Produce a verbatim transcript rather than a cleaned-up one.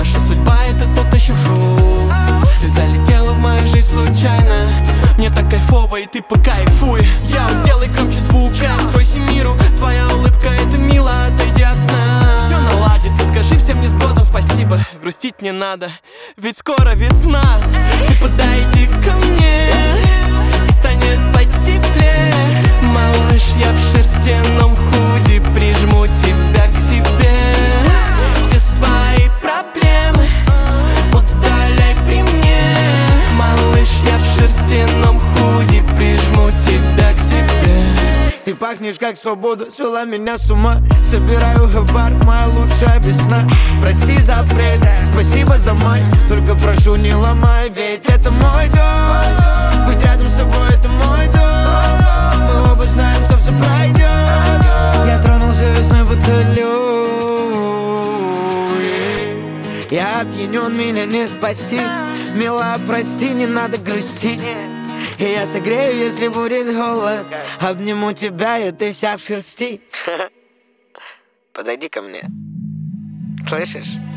Наша судьба — это тот еще фрукт. Ты залетела в мою жизнь случайно. Мне так кайфово, и ты покайфуй. Я сделай громче звука, откройся миру. Твоя улыбка — это мило, отойди от сна. Все наладится, скажи всем невзгодам спасибо. Грустить не надо, ведь скоро весна. Ты подойди ко мне, и станет потеплее. Малыш, я в шерстяном худи, прижму тебя к себе. Все свои проблемы удаляй при мне. Малыш, я в шерстяном худи, прижму тебя к себе. Ты пахнешь как свобода, свела меня с ума. Собираю хабар, моя лучшая весна. Прости за апрель, спасибо за май. Только прошу, не ломай, ведь это мой дом. Быть рядом с тобой — это мой дом. Мы оба знаем, что все пройдет. Я тронулся весной, будто лед. Я опьянен, меня не спасти. Мила, прости, не надо грустить. И я согрею, если будет голод. Обниму тебя, и ты вся в шерсти. Подойди ко мне. Слышишь?